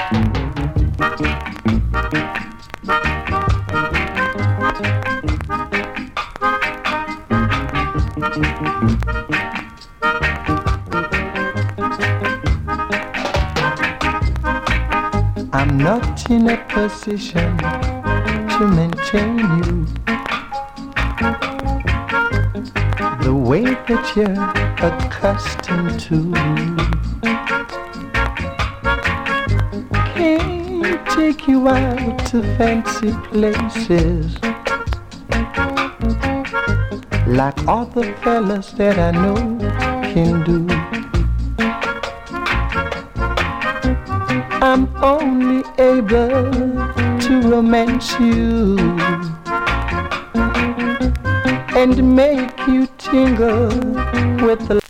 I'm not in a position to maintain you the way that you're accustomed to. Can't take you out to fancy places like all the fellas that I know can do. I'm only able to romance you and make you tingle with the